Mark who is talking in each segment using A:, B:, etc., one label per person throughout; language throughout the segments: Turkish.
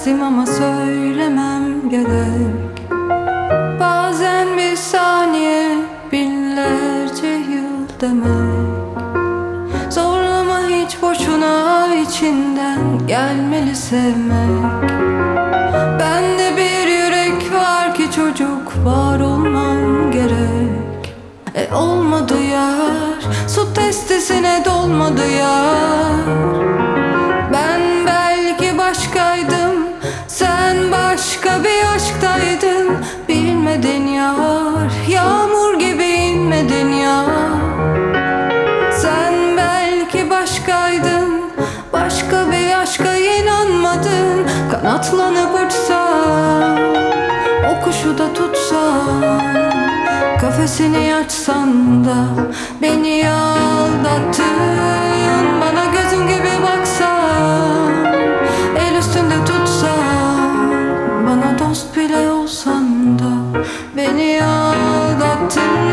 A: söylemezdim ama söylemem gerek. Bazen bir saniye binlerce yıl demek. Zorlama hiç boşuna, içinden gelmeli sevmek. Bende bir yürek var ki çocuk var olman gerek. Olmadı yar, su testisine dolmadı yar. Ben belki başkaydım, sen başka bir aşktaydın. Bilmedin yar, yağmur gibi inmedin yar. Sen belki başkaydın, başka bir aşka inanmadın. Kanatlanıp uçsan, o kuşu da tutsan, kafesini açsan da beni aldattın. Bana gözüm gibi baksan, el üstünde tutsan, bana dost bile olsan da beni aldattın.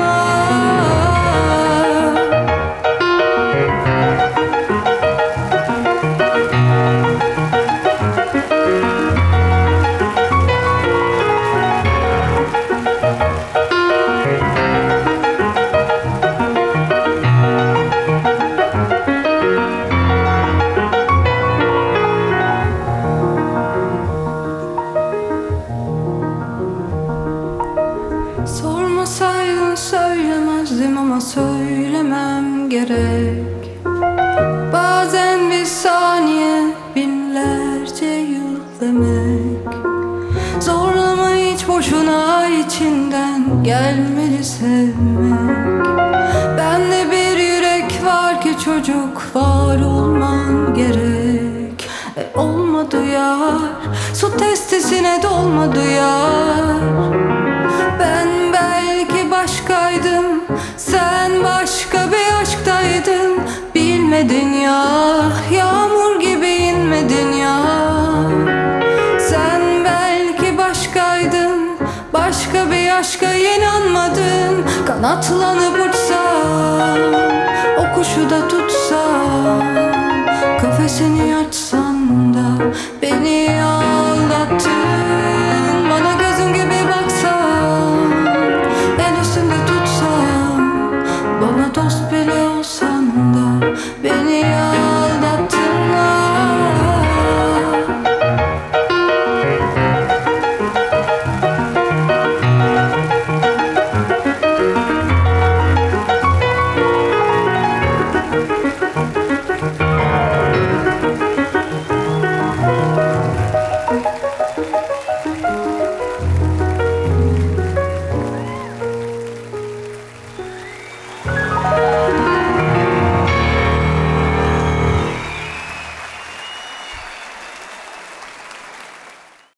A: Sormasaydın söylemezdim ama söylemem gerek. Bazen bir saniye binlerce yıl demek. Zorlama hiç boşuna, içinden gelmeli sevmek. Bende bir yürek var ki çocuk var olman gerek. Olmadı yar, su testisine dolmadı yar. Ben belki başkaydım, sen başka bir aşktaydın. Bilmedin ya, yağmur gibi inmedin ya. Sen belki başkaydın, başka bir aşka inanmadın. Kanatlanıp uçsan, o kuşu da tutsan, kafesini açsan da beni